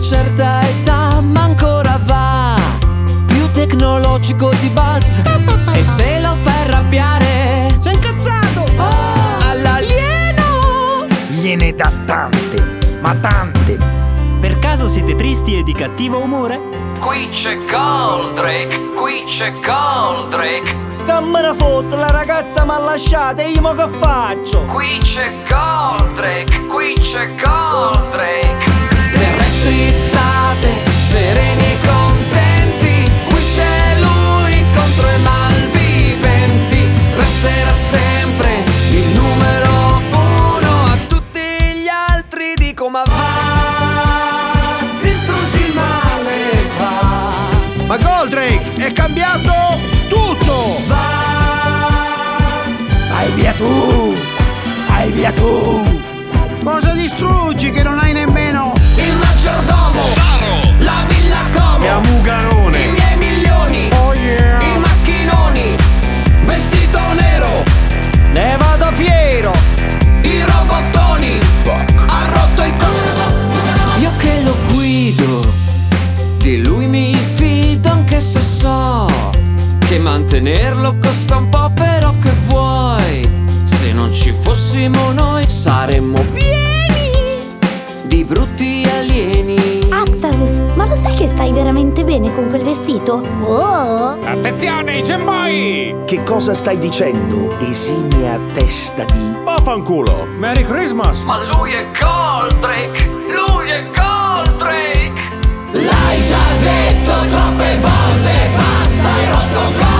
certa età, ma ancora va. Più tecnologico di Buzz. E se lo fai arrabbiare, sei incazzato! All'alieno Gliene dà tante, ma tante. Per caso siete tristi e di cattivo umore? Qui c'è Goldrake, qui c'è Goldrake. Che me ne fotte, la ragazza m'ha lasciata e io mo che faccio? Qui c'è Goldrake, qui c'è Goldrake. Nel resto state sereni e contenti. Qui c'è lui contro i malviventi. Resterà sempre il numero uno. A tutti gli altri dico ma va, distruggi il male, va. Ma Goldrake è cambiato tutto! Vai via tu! Vai via tu! Cosa distruggi che non hai nemmeno? Il maggiordomo, la villa Como, È a Mugarone! i miei milioni, Oh yeah! i macchinoni, vestito nero, Ne vado fiero! i robottoni, ha rotto i Io che lo guido, di lui mi fido anche se so che mantenerlo costa un po', però che vuoi? Se non ci fossimo noi saremmo pieni di brutti alieni. Actarus, ma lo sai che stai veramente bene con quel vestito? Oh! Attenzione, Gemboy! Che cosa stai dicendo, esimia testa di... Vaffanculo! Merry Christmas! Ma lui è Goldrake, lui è Goldrake. L'hai già detto troppe volte, basta, hai rotto